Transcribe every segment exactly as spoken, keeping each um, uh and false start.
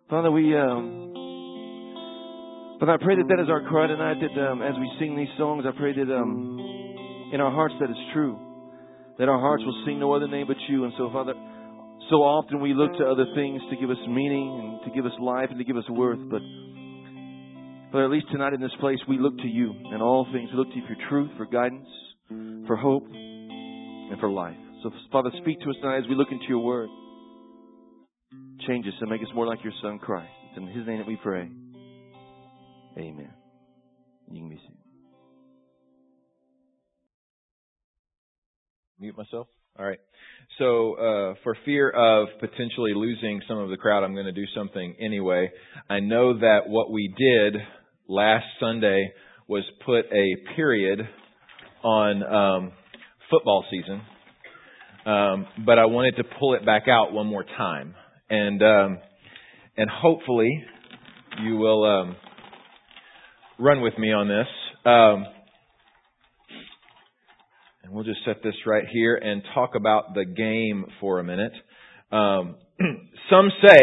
Father, we, um, Father, I pray that that is our cry tonight, that um, as we sing these songs, I pray that um, in our hearts that it's true, that our hearts will sing no other name but you. And so, Father, so often we look to other things to give us meaning and to give us life and to give us worth, but Father, at least tonight in this place, we look to you in all things. We look to you for truth, for guidance, for hope, and for life. So, Father, speak to us tonight as we look into your word. Change us and make us more like your Son, Christ. It's in his name that we pray. Amen. You can be seated. Mute myself? All right. So, uh, for fear of potentially losing some of the crowd, I'm going to do something anyway. I know that what we did last Sunday was put a period on um, football season, um, but I wanted to pull it back out one more time. And um, and hopefully you will um, run with me on this. Um, and we'll just set this right here and talk about the game for a minute. Um, some say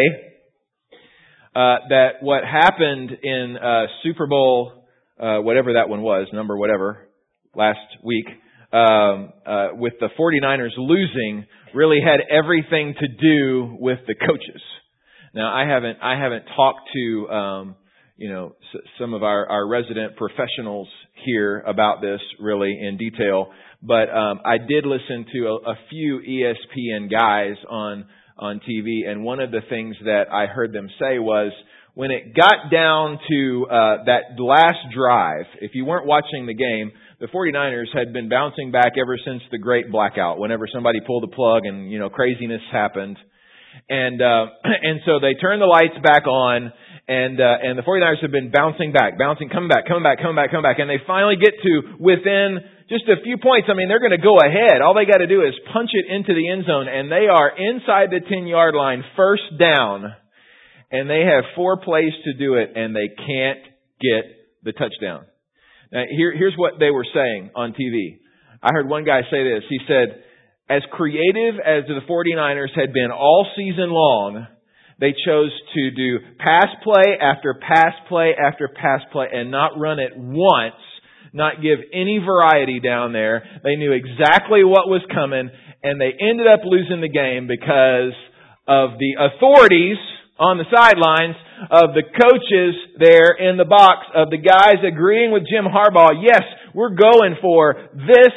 uh, that what happened in uh, Super Bowl, uh, whatever that one was, number whatever, last week, um, uh, with the forty-niners losing, really had everything to do with the coaches. Now, I haven't, I haven't talked to, um, you know, s- some of our, our resident professionals here about this really in detail, but um, I did listen to a, a few E S P N guys on on T V, and one of the things that I heard them say was, when it got down to uh, that last drive, if you weren't watching the game, the forty-niners had been bouncing back ever since the great blackout, whenever somebody pulled the plug and, you know, craziness happened. And uh, and so they turned the lights back on, and uh, and the forty-niners have been bouncing back, bouncing, coming back, coming back, coming back, coming back, and they finally get to within just a few points. I mean, they're going to go ahead. All they got to do is punch it into the end zone, and they are inside the ten-yard line, first down. And they have four plays to do it, and they can't get the touchdown. Now, here, here's what they were saying on T V. I heard one guy say this. He said, as creative as the forty-niners had been all season long, they chose to do pass play after pass play after pass play and not run it once, not give any variety down there. They knew exactly what was coming, and they ended up losing the game because of the authorities on the sidelines, of the coaches there in the box, of the guys agreeing with Jim Harbaugh, yes, we're going for this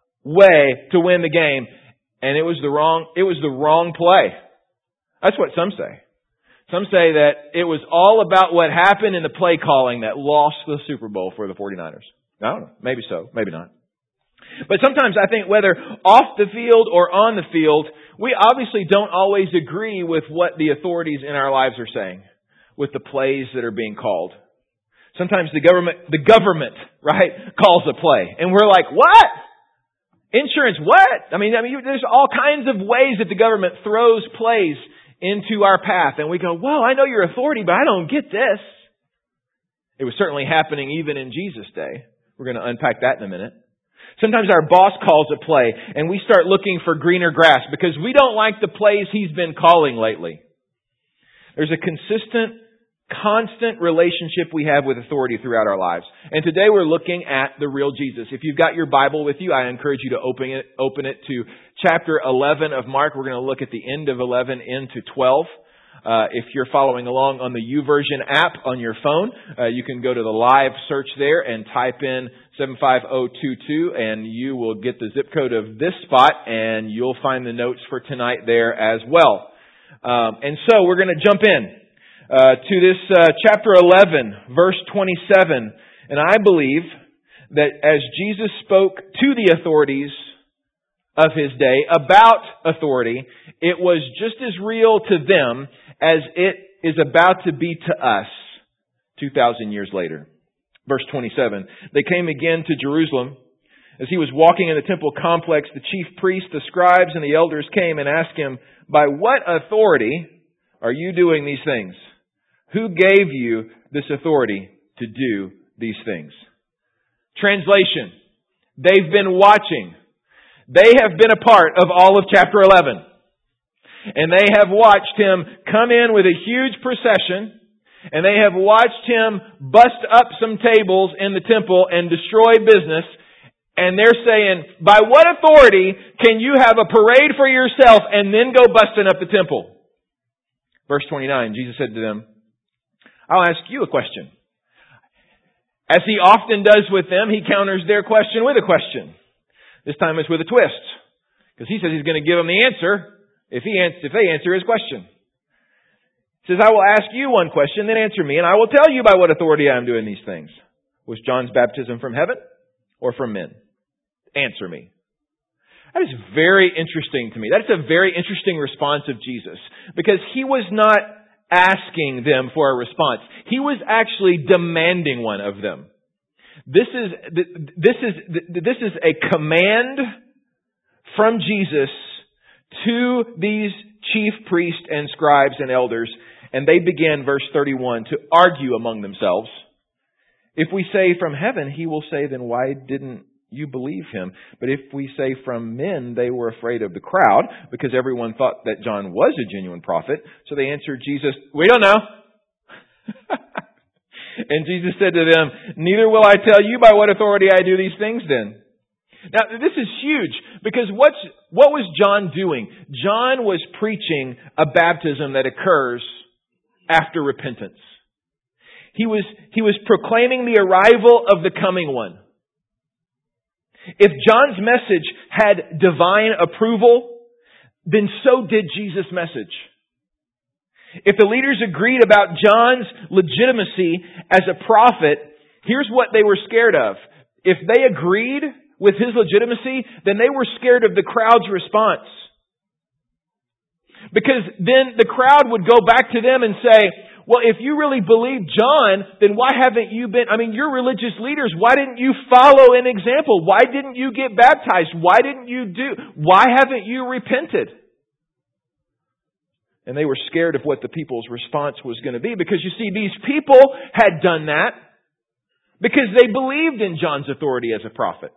way to win the game. And it was the wrong, it was the wrong play. That's what some say. Some say that it was all about what happened in the play calling that lost the Super Bowl for the forty-niners. I don't know. Maybe so. Maybe not. But sometimes I think whether off the field or on the field, we obviously don't always agree with what the authorities in our lives are saying, with the plays that are being called. Sometimes the government, the government, right, calls a play. And we're like, what? Insurance, what? I mean, I mean, there's all kinds of ways that the government throws plays into our path. And we go, well, I know your authority, but I don't get this. It was certainly happening even in Jesus' day. We're going to unpack that in a minute. Sometimes our boss calls a play and we start looking for greener grass because we don't like the plays he's been calling lately. There's a consistent, constant relationship we have with authority throughout our lives. And today we're looking at the real Jesus. If you've got your Bible with you, I encourage you to open it, open it to chapter eleven of Mark. We're going to look at the end of eleven into twelve. Uh, if you're following along on the YouVersion app on your phone, uh, you can go to the live search there and type in seven five zero two two, and you will get the zip code of this spot, and you'll find the notes for tonight there as well. Um, and so we're going to jump in uh, to this uh, chapter eleven, verse twenty-seven. And I believe that as Jesus spoke to the authorities of His day about authority, it was just as real to them as it is about to be to us two thousand years later. Verse twenty-seven, they came again to Jerusalem. As He was walking in the temple complex, the chief priests, the scribes, and the elders came and asked Him, by what authority are you doing these things? Who gave you this authority to do these things? Translation, they've been watching. They have been a part of all of chapter eleven. And they have watched Him come in with a huge procession. And they have watched Him bust up some tables in the temple and destroy business. And they're saying, by what authority can you have a parade for yourself and then go busting up the temple? Verse twenty-nine, Jesus said to them, I'll ask you a question. As He often does with them, He counters their question with a question. This time it's with a twist. Because He says He's going to give them the answer if, he ans- if they answer His question. He says, I will ask you one question, then answer me, and I will tell you by what authority I am doing these things. Was John's baptism from heaven or from men? Answer me. That is very interesting to me. That's a very interesting response of Jesus. Because He was not asking them for a response. He was actually demanding one of them. This is, this is, this is a command from Jesus to these chief priests and scribes and elders. And they begin, verse thirty-one, to argue among themselves. If we say from heaven, He will say, then why didn't you believe Him? But if we say from men, they were afraid of the crowd, because everyone thought that John was a genuine prophet. So they answered Jesus, we don't know. And Jesus said to them, neither will I tell you by what authority I do these things then. Now, this is huge, because what's, what was John doing? John was preaching a baptism that occurs after repentance. He was, he was proclaiming the arrival of the coming one. If John's message had divine approval, then so did Jesus' message. If the leaders agreed about John's legitimacy as a prophet, here's what they were scared of. If they agreed with his legitimacy, then they were scared of the crowd's response. Because then the crowd would go back to them and say, well, if you really believe John, then why haven't you been, I mean, you're religious leaders. Why didn't you follow an example? Why didn't you get baptized? Why didn't you do, why haven't you repented? And they were scared of what the people's response was going to be. Because you see, these people had done that because they believed in John's authority as a prophet.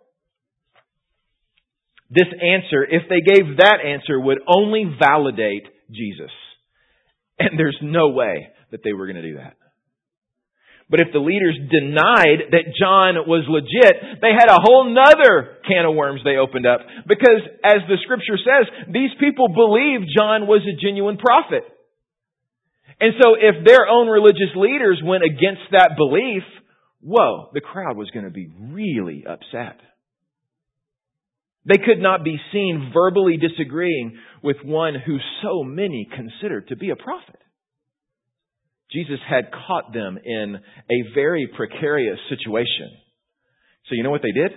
This answer, if they gave that answer, would only validate Jesus. And there's no way that they were going to do that. But if the leaders denied that John was legit, they had a whole nother can of worms they opened up. Because as the scripture says, these people believed John was a genuine prophet. And so if their own religious leaders went against that belief, whoa, the crowd was going to be really upset. They could not be seen verbally disagreeing with one who so many considered to be a prophet. Jesus had caught them in a very precarious situation. So you know what they did?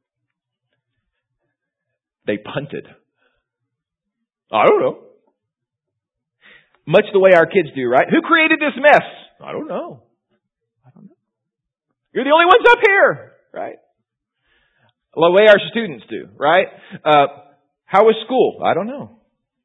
They punted. I don't know. Much the way our kids do, right? Who created this mess? I don't know. I don't know. You're the only ones up here, right? The way our students do, right? Uh, how was school? I don't know.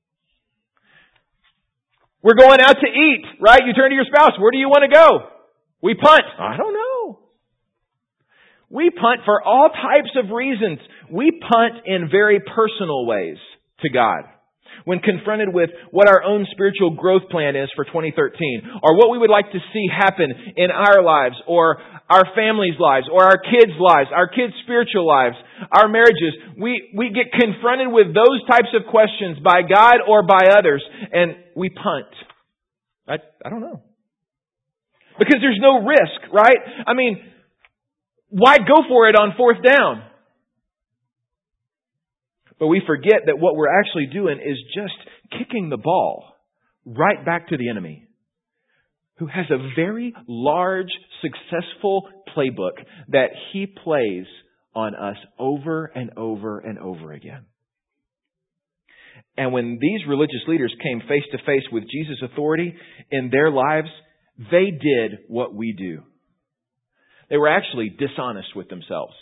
We're going out to eat, right? You turn to your spouse. Where do you want to go? We punt. I don't know. We punt for all types of reasons. We punt in very personal ways to God. When confronted with what our own spiritual growth plan is for twenty thirteen, or what we would like to see happen in our lives, or our families' lives, or our kids' lives, our kids' spiritual lives, our marriages, we, we get confronted with those types of questions by God or by others, and we punt. I, I don't know. Because there's no risk, right? I mean, why go for it on fourth down? But we forget that what we're actually doing is just kicking the ball right back to the enemy, who has a very large, successful playbook that he plays on us over and over and over again. And when these religious leaders came face to face with Jesus' authority in their lives, they did what we do. They were actually dishonest with themselves.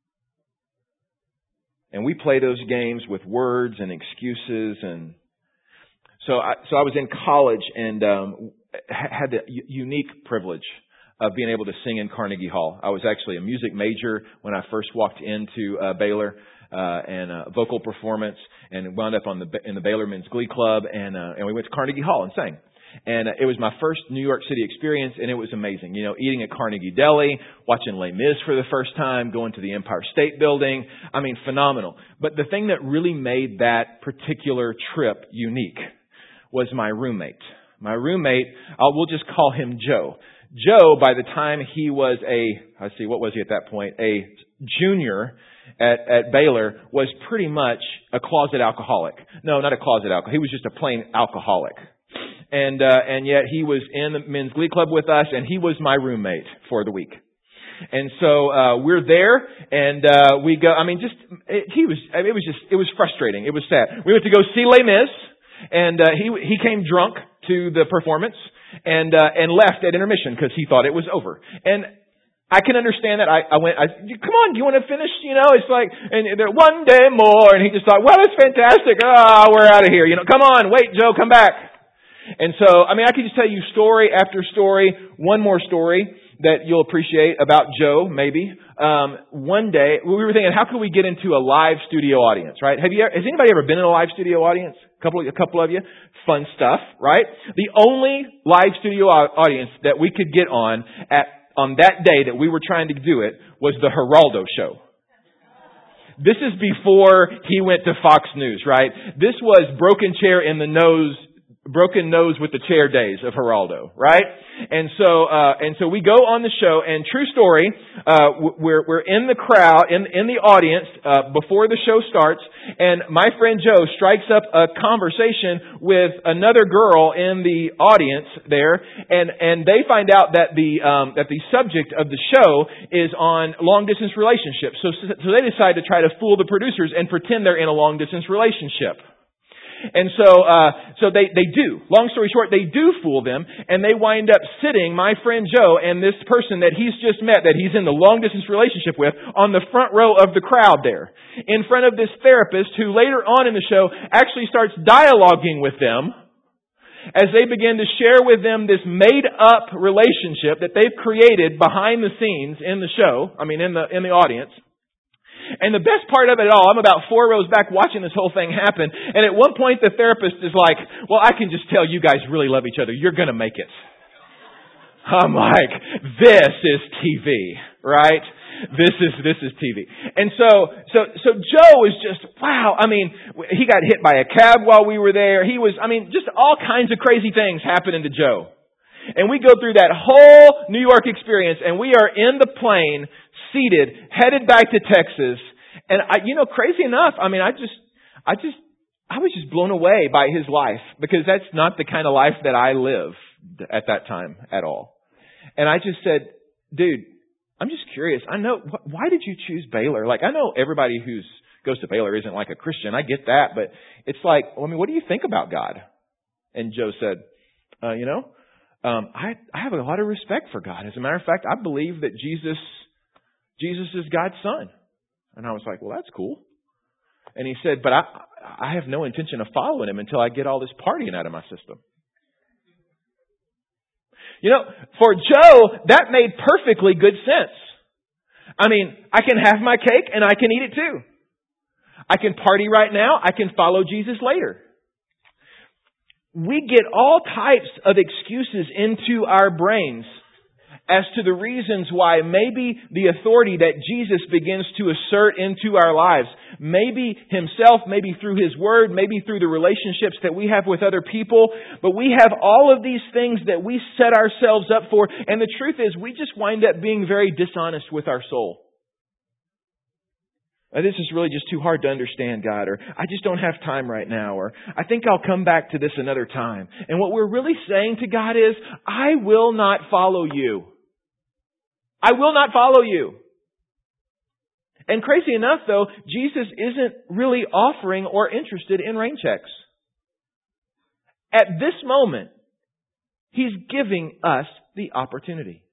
And we play those games with words and excuses. And so I, so I was in college and um, had the unique privilege of being able to sing in Carnegie Hall. I was actually a music major when I first walked into uh, Baylor. uh, and uh, vocal performance, and wound up on the in the Baylor Men's Glee Club, and uh, and we went to Carnegie Hall and sang. And uh, it was my first New York City experience, and it was amazing. You know, eating at Carnegie Deli, watching Les Mis for the first time, going to the Empire State Building. I mean, phenomenal. But the thing that really made that particular trip unique was my roommate. My roommate, I'll, we'll just call him Joe. Joe, by the time he was a, let's see, what was he at that point? A junior at, at Baylor, was pretty much a closet alcoholic. No, not a closet alcoholic. He was just a plain alcoholic. And, uh, and yet he was in the men's glee club with us, and he was my roommate for the week. And so, uh, we're there, and, uh, we go, I mean, just, it, he was, it was just, it was frustrating. It was sad. We went to go see Les Mis, and, uh, he, he came drunk to the performance, and, uh, and left at intermission because he thought it was over. And I can understand that. I, I went, I, come on, do you want to finish? You know, it's like, and there, one day more, and he just thought, well, that's fantastic. Ah, oh, we're out of here. You know, come on, wait, Joe, come back. And so, I mean, I could just tell you story after story. One more story that you'll appreciate about Joe, maybe. Um, one day, we were thinking, how could we get into a live studio audience, right? Have you, has anybody ever been in a live studio audience? A couple, a couple of you? Fun stuff, right? The only live studio audience that we could get on at, on that day that we were trying to do it was the Geraldo show. This is before he went to Fox News, right? This was broken chair in the nose Broken nose with the chair days of Geraldo, right? And so, uh, and so we go on the show, and true story, uh, we're, we're in the crowd, in, in the audience, uh, before the show starts, and my friend Joe strikes up a conversation with another girl in the audience there, and, and they find out that the, um, that the subject of the show is on long distance relationships. So, so they decide to try to fool the producers and pretend they're in a long distance relationship. And so, uh, so they, they do. Long story short, they do fool them, and they wind up sitting, my friend Joe and this person that he's just met, that he's in the long distance relationship with, on the front row of the crowd there, in front of this therapist who later on in the show actually starts dialoguing with them as they begin to share with them this made up relationship that they've created behind the scenes in the show, I mean in the, in the audience. And the best part of it all, I'm about four rows back watching this whole thing happen. And at one point the therapist is like, well, I can just tell you guys really love each other. You're going to make it. I'm like, this is T V, right? This is, this is T V. And so, so, so Joe is just, wow. I mean, he got hit by a cab while we were there. He was, I mean, just all kinds of crazy things happening to Joe. And we go through that whole New York experience, and we are in the plane, seated, headed back to Texas. And I, you know, crazy enough, I mean, I just, I just, I was just blown away by his life, because that's not the kind of life that I lived at that time at all. And I just said, dude, I'm just curious. I know, why did you choose Baylor? Like, I know everybody who's goes to Baylor isn't like a Christian. I get that, but it's like, well, I mean, what do you think about God? And Joe said, uh, you know, Um, I, I have a lot of respect for God. As a matter of fact, I believe that Jesus, Jesus is God's son. And I was like, well, that's cool. And he said, but I, I have no intention of following him until I get all this partying out of my system. You know, for Joe, that made perfectly good sense. I mean, I can have my cake and I can eat it too. I can party right now. I can follow Jesus later. We get all types of excuses into our brains as to the reasons why maybe the authority that Jesus begins to assert into our lives, maybe himself, maybe through his word, maybe through the relationships that we have with other people, but we have all of these things that we set ourselves up for, and the truth is we just wind up being very dishonest with our soul. This is really just too hard to understand, God, or I just don't have time right now, or I think I'll come back to this another time. And what we're really saying to God is, I will not follow you. I will not follow you. And crazy enough, though, Jesus isn't really offering or interested in rain checks. At this moment, he's giving us the opportunity.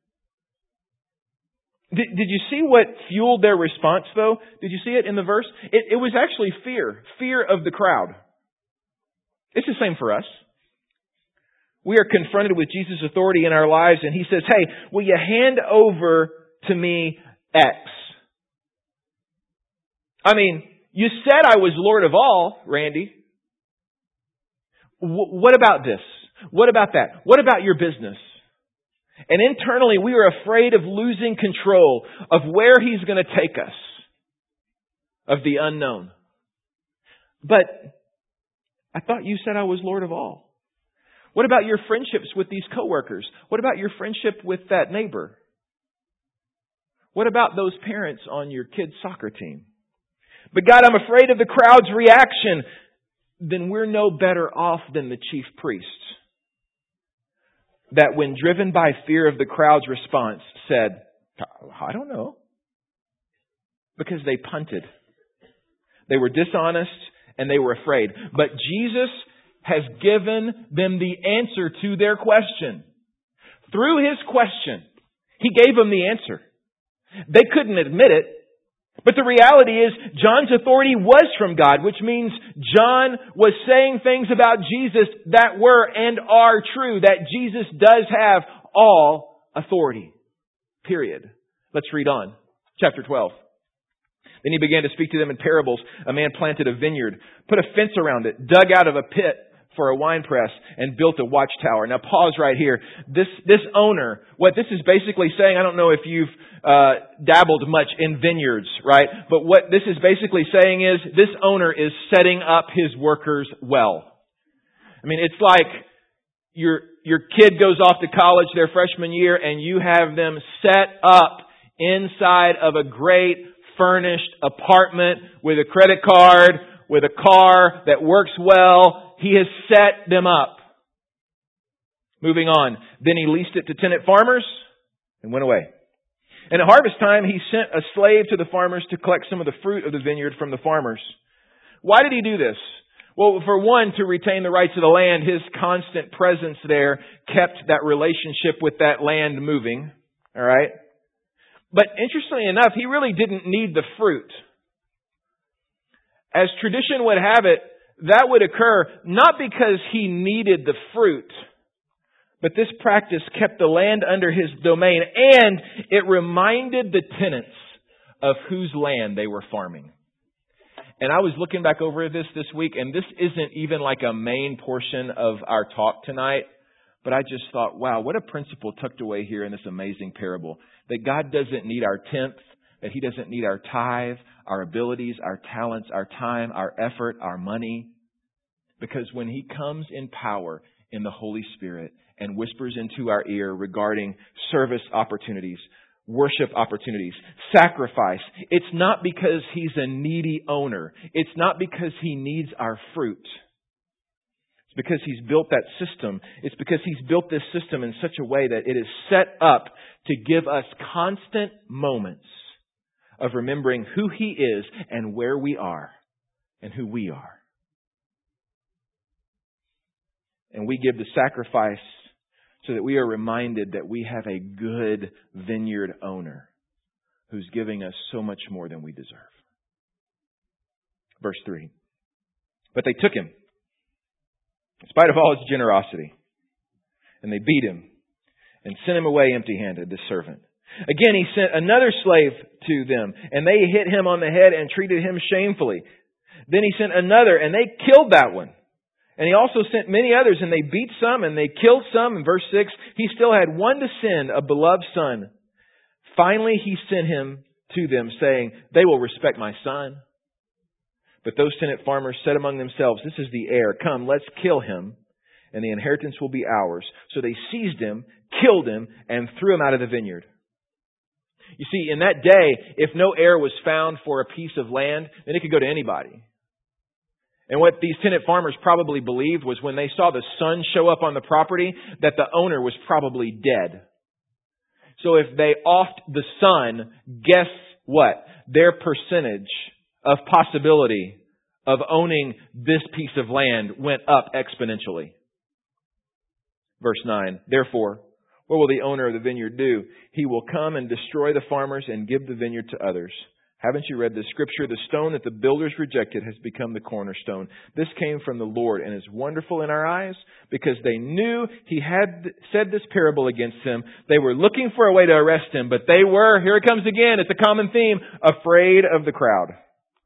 Did, did you see what fueled their response, though? Did you see it in the verse? It, it was actually fear. Fear of the crowd. It's the same for us. We are confronted with Jesus' authority in our lives, and he says, hey, will you hand over to me X? I mean, You said I was Lord of all, Randy. W- what about this? What about that? What about your business? And internally, we are afraid of losing control of where He's going to take us, of the unknown. But I thought you said I was Lord of all. What about your friendships with these coworkers? What about your friendship with that neighbor? What about those parents on your kids' soccer team? But God, I'm afraid of the crowd's reaction. Then we're no better off than the chief priests, that when driven by fear of the crowd's response said, I don't know. Because they punted. They were dishonest and they were afraid. But Jesus has given them the answer to their question. Through His question, He gave them the answer. They couldn't admit it. But the reality is, John's authority was from God, which means John was saying things about Jesus that were and are true, that Jesus does have all authority. Period. Let's read on. Chapter twelve. Then He began to speak to them in parables. A man planted a vineyard, put a fence around it, dug out of a pit for a winepress, and built a watchtower. Now pause right here. This this owner, what this is basically saying, I don't know if you've uh, dabbled much in vineyards, right? But what this is basically saying is, this owner is setting up his workers well. I mean, it's like your your kid goes off to college their freshman year, and you have them set up inside of a great furnished apartment with a credit card, with a car that works well. He has set them up. Moving on. Then he leased it to tenant farmers and went away. And at harvest time, he sent a slave to the farmers to collect some of the fruit of the vineyard from the farmers. Why did he do this? Well, for one, to retain the rights of the land. His constant presence there kept that relationship with that land moving. All right? But interestingly enough, he really didn't need the fruit. As tradition would have it, that would occur not because he needed the fruit, but this practice kept the land under his domain, and it reminded the tenants of whose land they were farming. And I was looking back over this this week, and this isn't even like a main portion of our talk tonight, but I just thought, wow, what a principle tucked away here in this amazing parable. That God doesn't need our tenth, that He doesn't need our tithe, our abilities, our talents, our time, our effort, our money. Because when He comes in power in the Holy Spirit and whispers into our ear regarding service opportunities, worship opportunities, sacrifice, it's not because He's a needy owner. It's not because He needs our fruit. It's because He's built that system. It's because He's built this system in such a way that it is set up to give us constant moments of remembering who He is and where we are and who we are. And we give the sacrifice so that we are reminded that we have a good vineyard owner who's giving us so much more than we deserve. Verse three. But they took him, in spite of all his generosity, and they beat him and sent him away empty-handed, the servant. Again, he sent another slave to them, and they hit him on the head and treated him shamefully. Then he sent another, and they killed that one. And he also sent many others, and they beat some, and they killed some. In verse six, he still had one to send, a beloved son. Finally, he sent him to them, saying, they will respect my son. But those tenant farmers said among themselves, this is the heir. Come, let's kill him, and the inheritance will be ours. So they seized him, killed him, and threw him out of the vineyard. You see, in that day, if no heir was found for a piece of land, then it could go to anybody. And what these tenant farmers probably believed was when they saw the son show up on the property, that the owner was probably dead. So if they offed the son, guess what? Their percentage of possibility of owning this piece of land went up exponentially. Verse nine, therefore, what will the owner of the vineyard do? He will come and destroy the farmers and give the vineyard to others. Haven't you read the scripture? The stone that the builders rejected has become the cornerstone. This came from the Lord and is wonderful in our eyes because they knew He had said this parable against them. They were looking for a way to arrest Him, but they were, here it comes again, it's a common theme, afraid of the crowd.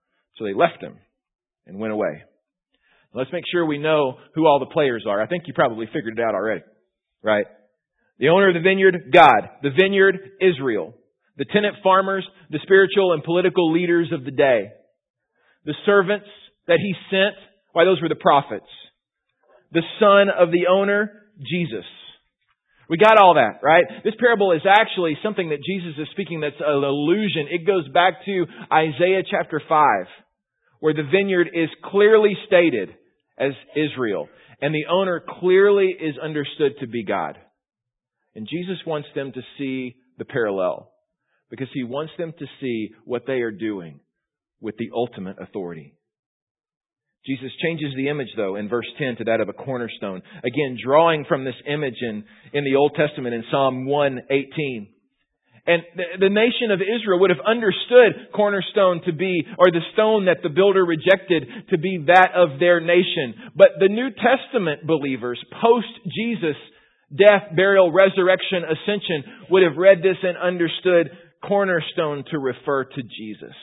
So they left him and went away. Let's make sure we know who all the players are. I think you probably figured it out already, right? The owner of the vineyard, God. The vineyard, Israel. The tenant farmers, the spiritual and political leaders of the day. The servants that he sent, why, those were the prophets. The son of the owner, Jesus. We got all that, right? This parable is actually something that Jesus is speaking that's an allusion. It goes back to Isaiah chapter five, where the vineyard is clearly stated as Israel, and the owner clearly is understood to be God. And Jesus wants them to see the parallel, because He wants them to see what they are doing with the ultimate authority. Jesus changes the image, though, in verse ten to that of a cornerstone. Again, drawing from this image in, in the Old Testament in Psalm one eighteen. And the, the nation of Israel would have understood cornerstone to be, or the stone that the builder rejected to be that of their nation. But the New Testament believers, post-Jesus death, burial, resurrection, ascension, would have read this and understood cornerstone to refer to Jesus.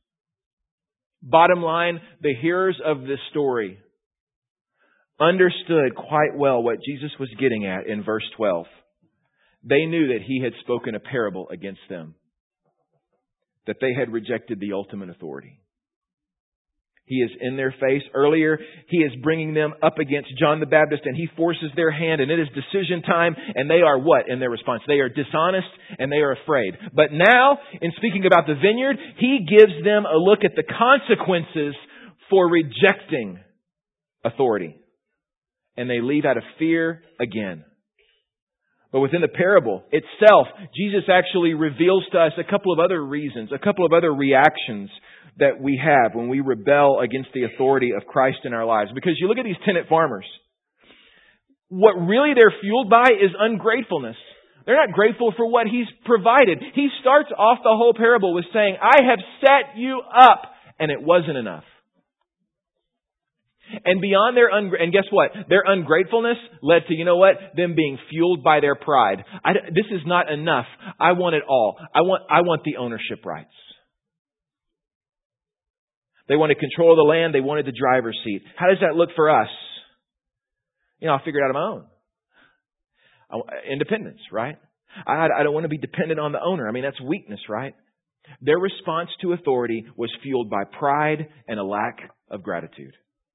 Bottom line, the hearers of this story understood quite well what Jesus was getting at in verse twelve. They knew that He had spoken a parable against them, that they had rejected the ultimate authority. He is in their face. Earlier, He is bringing them up against John the Baptist, and He forces their hand, and it is decision time, and they are what in their response? They are dishonest, and they are afraid. But now, in speaking about the vineyard, He gives them a look at the consequences for rejecting authority. And they leave out of fear again. But within the parable itself, Jesus actually reveals to us a couple of other reasons, a couple of other reactions that we have when we rebel against the authority of Christ in our lives. Because you look at these tenant farmers, what really they're fueled by is ungratefulness. They're not grateful for what He's provided. He starts off the whole parable with saying, I have set you up, and it wasn't enough. And beyond their un- and guess what? Their ungratefulness led to, you know what? Them being fueled by their pride. I, this is not enough. I want it all. I want, I want the ownership rights. They wanted control of the land. They wanted the driver's seat. How does that look for us? You know, I'll figure it out on my own. Independence, right? I, I don't want to be dependent on the owner. I mean, that's weakness, right? Their response to authority was fueled by pride and a lack of gratitude.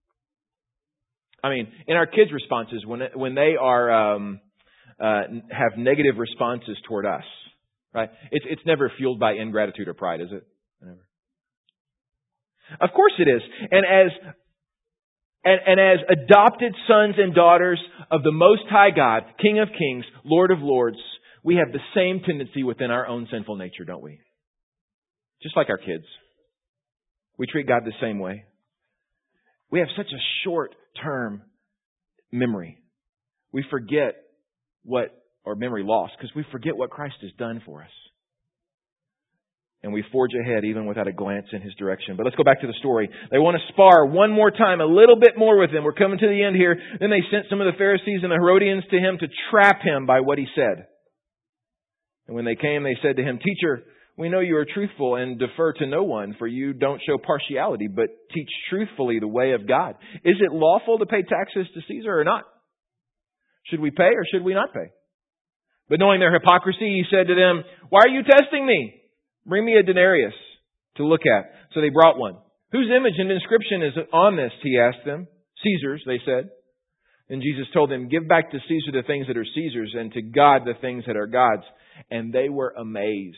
I mean, in our kids' responses, when when they are um, uh, have negative responses toward us, right? It's it's never fueled by ingratitude or pride, is it? Never. Of course it is. And as and, and as adopted sons and daughters of the Most High God, King of Kings, Lord of Lords, we have the same tendency within our own sinful nature, don't we? Just like our kids, we treat God the same way. We have such a short-term memory. We forget what, or memory loss, because we forget what Christ has done for us. And we forge ahead even without a glance in His direction. But let's go back to the story. They want to spar one more time, a little bit more with Him. We're coming to the end here. Then they sent some of the Pharisees and the Herodians to Him to trap Him by what He said. And when they came, they said to Him, Teacher, we know you are truthful and defer to no one, for you don't show partiality, but teach truthfully the way of God. Is it lawful to pay taxes to Caesar or not? Should we pay or should we not pay? But knowing their hypocrisy, He said to them, Why are you testing me? Bring me a denarius to look at. So they brought one. Whose image and inscription is on this? He asked them. Caesar's, they said. And Jesus told them, Give back to Caesar the things that are Caesar's, and to God the things that are God's. And they were amazed.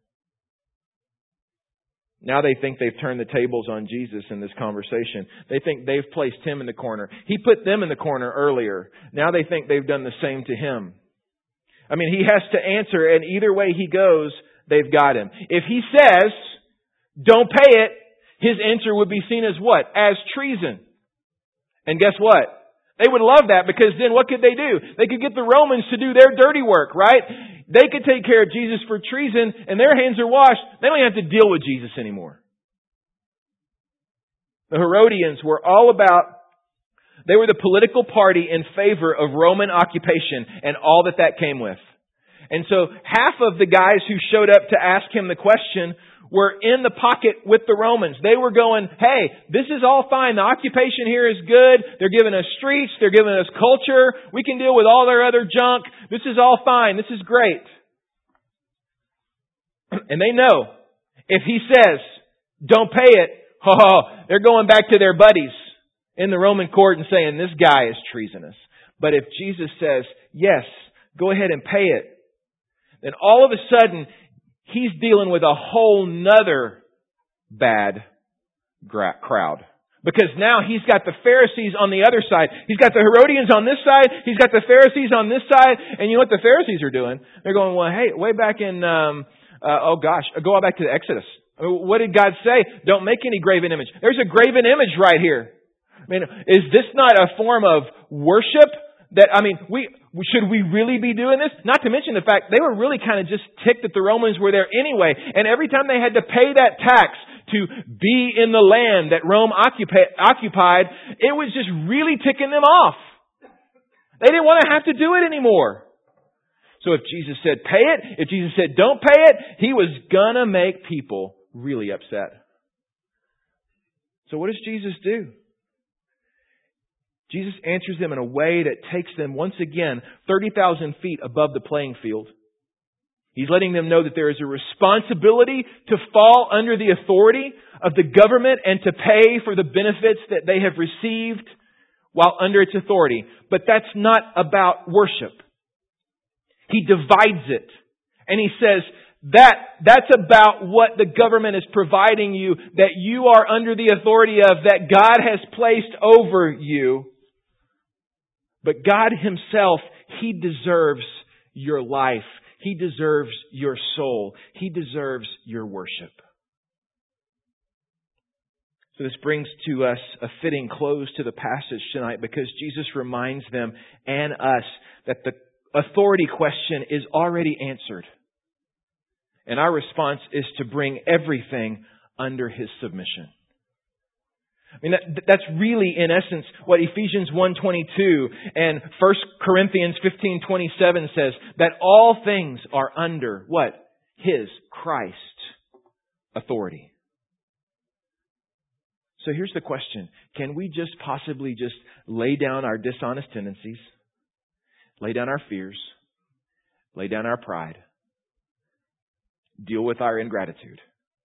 Now they think they've turned the tables on Jesus in this conversation. They think they've placed Him in the corner. He put them in the corner earlier. Now they think they've done the same to Him. I mean, He has to answer, and either way He goes, they've got Him. If He says, don't pay it, His answer would be seen as what? As treason. And guess what? They would love that, because then what could they do? They could get the Romans to do their dirty work, right? They could take care of Jesus for treason, and their hands are washed. They don't even have to deal with Jesus anymore. The Herodians were all about, they were the political party in favor of Roman occupation and all that that came with. And so half of the guys who showed up to ask Him the question were in the pocket with the Romans. They were going, hey, this is all fine. The occupation here is good. They're giving us streets. They're giving us culture. We can deal with all their other junk. This is all fine. This is great. And they know if he says, don't pay it, oh, they're going back to their buddies in the Roman court and saying, this guy is treasonous. But if Jesus says, yes, go ahead and pay it, then all of a sudden, he's dealing with a whole nother bad gra- crowd. Because now he's got the Pharisees on the other side. He's got the Herodians on this side. He's got the Pharisees on this side. And you know what the Pharisees are doing? They're going, well, hey, way back in, um, uh, oh gosh, go back to the Exodus. What did God say? Don't make any graven image. There's a graven image right here. I mean, is this not a form of worship? That, I mean, we, should we really be doing this? Not to mention the fact they were really kind of just ticked that the Romans were there anyway. And every time they had to pay that tax to be in the land that Rome occupa- occupied, it was just really ticking them off. They didn't want to have to do it anymore. So if Jesus said pay it, if Jesus said don't pay it, he was gonna make people really upset. So what does Jesus do? Jesus answers them in a way that takes them once again thirty thousand feet above the playing field. He's letting them know that there is a responsibility to fall under the authority of the government and to pay for the benefits that they have received while under its authority. But that's not about worship. He divides it. And he says, that, that's about what the government is providing you, that you are under the authority of, that God has placed over you. But God Himself, He deserves your life. He deserves your soul. He deserves your worship. So this brings to us a fitting close to the passage tonight, because Jesus reminds them and us that the authority question is already answered. And our response is to bring everything under His submission. I mean, that, that's really, in essence, what Ephesians one twenty-two and First Corinthians fifteen twenty-seven says, that all things are under what? His, Christ, authority. So here's the question. Can we just possibly just lay down our dishonest tendencies, lay down our fears, lay down our pride, deal with our ingratitude,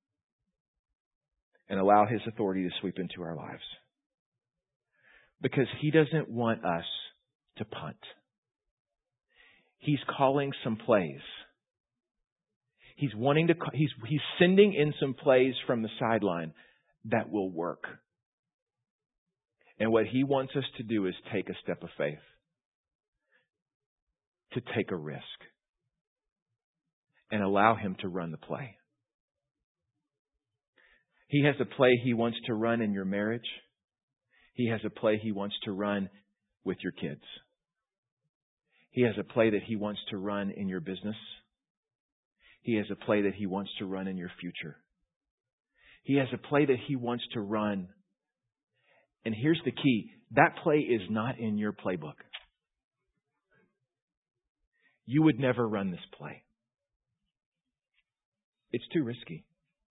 and allow His authority to sweep into our lives? Because He doesn't want us to punt. He's calling some plays. He's wanting to, he's, he's sending in some plays from the sideline that will work. And what He wants us to do is take a step of faith. To take a risk. And allow Him to run the play. He has a play He wants to run in your marriage. He has a play He wants to run with your kids. He has a play that He wants to run in your business. He has a play that He wants to run in your future. He has a play that He wants to run. And here's the key. That play is not in your playbook. You would never run this play. It's too risky.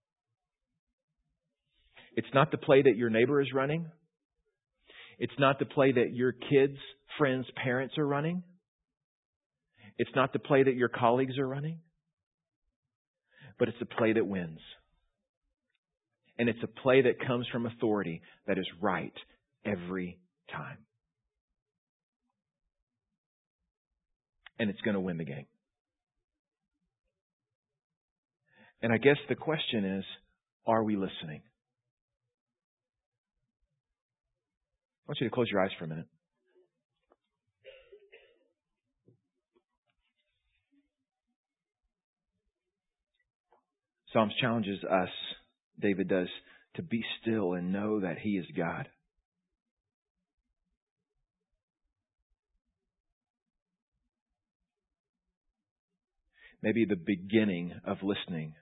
It's not the play that your neighbor is running. It's not the play that your kids, friends, parents are running. It's not the play that your colleagues are running. But it's a play that wins. And it's a play that comes from authority that is right every time. And it's going to win the game. And I guess the question is, are we listening? I want you to close your eyes for a minute. Psalms challenges us, David does, to be still and know that He is God. Maybe the beginning of listening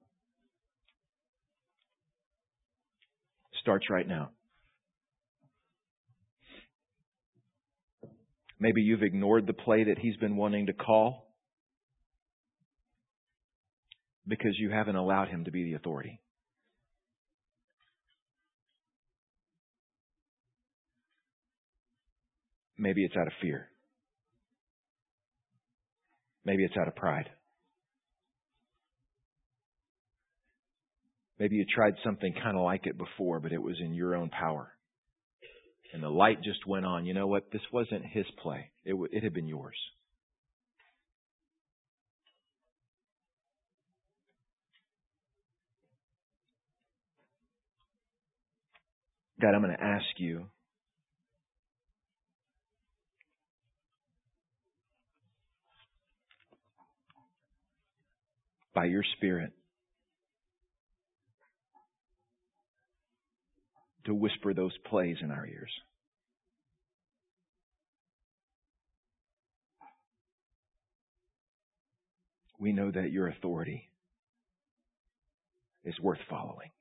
starts right now. Maybe you've ignored the play that He's been wanting to call because you haven't allowed Him to be the authority. Maybe it's out of fear. Maybe it's out of pride. Maybe you tried something kind of like it before, but it was in your own power. And the light just went on. You know what? This wasn't His play. It, w- it had been yours. God, I'm going to ask you by your Spirit to whisper those plays in our ears. We know that your authority is worth following.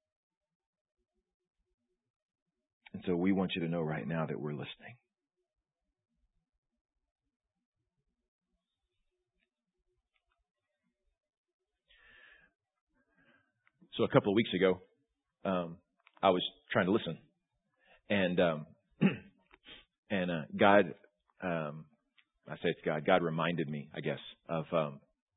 And so we want you to know right now that we're listening. So a couple of weeks ago, um, I was trying to listen, and um, and uh, God, um, I say it's God. God reminded me, I guess, of um,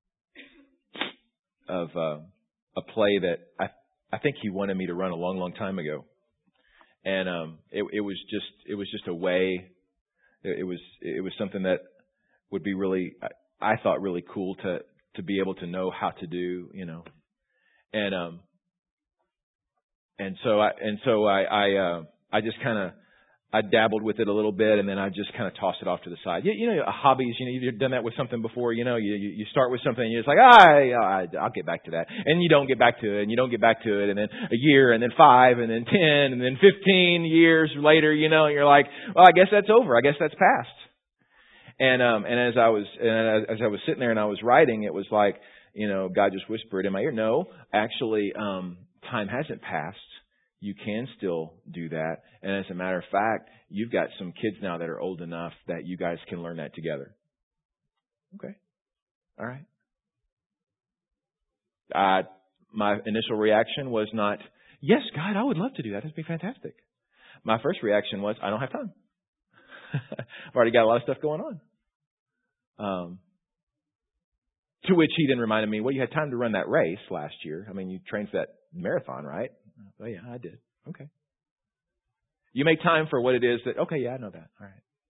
of uh, a play that I I think He wanted me to run a long, long time ago, and um, it, it was just it was just a way. It, it was it was something that would be really I, I thought really cool to to be able to know how to do, you know, and um. And so I and so I I, uh, I just kind of I dabbled with it a little bit, and then I just kind of tossed it off to the side. You, you know, hobbies. You know, you've done that with something before. You know, you you, you start with something, and you're just like, ah, I, I'll get back to that, and you don't get back to it, and you don't get back to it, and then a year, and then five, and then ten, and then fifteen years later, you know, you're like, well, I guess that's over. I guess that's past. And um and as I was and as, as I was sitting there and I was writing, it was like, you know, God just whispered in my ear, no, actually, um. time hasn't passed. You can still do that. And as a matter of fact, you've got some kids now that are old enough that you guys can learn that together. Okay. All right. Uh, my initial reaction was not, yes, God, I would love to do that. That'd be fantastic. My first reaction was, I don't have time. I've already got a lot of stuff going on. Um, to which he then reminded me, well, you had time to run that race last year. I mean, you trained for that marathon, right? Oh, yeah, I did. Okay. You make time for what it is that, okay, yeah, I know that. All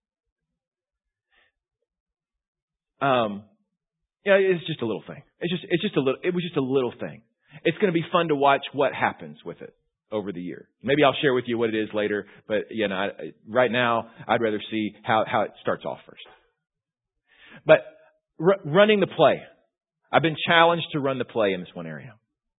right. Um, yeah, it's just a little thing. It's just, it's just a little, it was just a little thing. It's going to be fun to watch what happens with it over the year. Maybe I'll share with you what it is later, but, you know, I, right now, I'd rather see how, how it starts off first. But r- running the play. I've been challenged to run the play in this one area.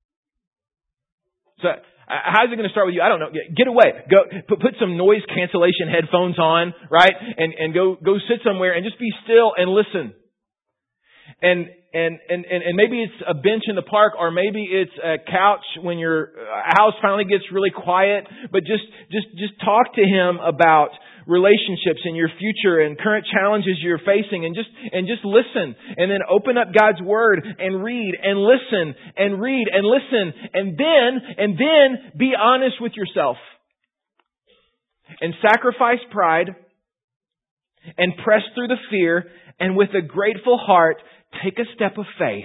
So, how's it going to start with you? I don't know. Get away. Go put, put some noise cancellation headphones on, right? And and go go sit somewhere and just be still and listen. And and and and, and maybe it's a bench in the park, or maybe it's a couch when your house finally gets really quiet. But just just just talk to Him about relationships in your future and current challenges you're facing, and just and just listen, and then open up God's Word and read and listen and read and listen, and then and then be honest with yourself and sacrifice pride and press through the fear, and with a grateful heart take a step of faith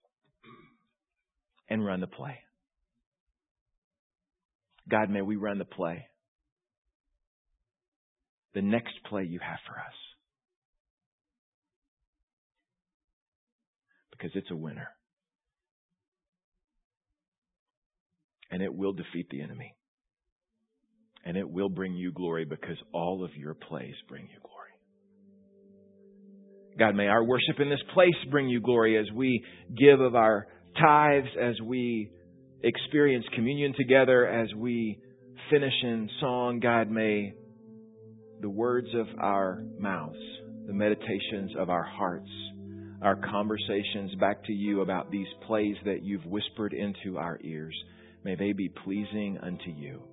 and run the play. God, may we run the play. The next play you have for us. Because it's a winner. And it will defeat the enemy. And it will bring you glory, because all of your plays bring you glory. God, may our worship in this place bring you glory as we give of our tithes, as we experience communion together, as we finish in song. God, may the words of our mouths, the meditations of our hearts, our conversations back to you about these plays that you've whispered into our ears, may they be pleasing unto you.